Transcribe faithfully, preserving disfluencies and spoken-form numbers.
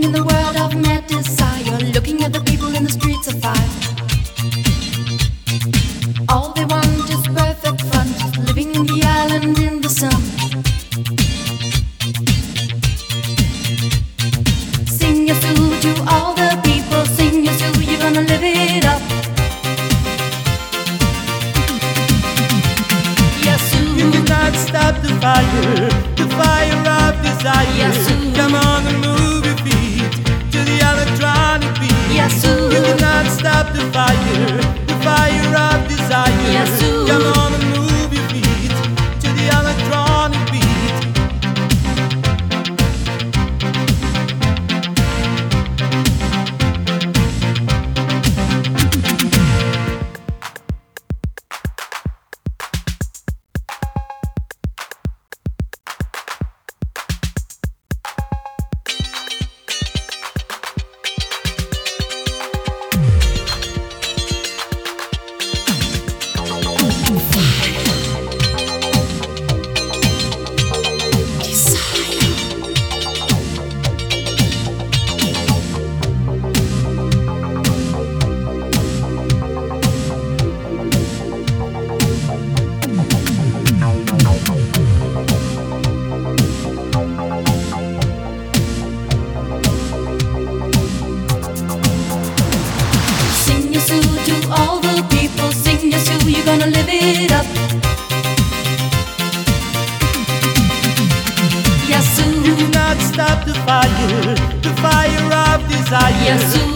in the world of mad desire, looking at the people in the streets of fire. All they want is perfect fun, just living in the island in the sun. Sing your sue to all the people, sing your sue, you're gonna live it up. Yes, Sue. You cannot stop the fire, the fire of desire. Yes, Sue. Come on and move your feet to the electronic beat. Yes, Sue. You cannot stop the fire, the fire of desire. Yes, Sue. Come on and move your feet to the electronic beat. Sing your sue to all the people, sing your sue, you're gonna live it up. Yes, Sue. You cannot stop the fire, the fire of desire. Yes, Sue.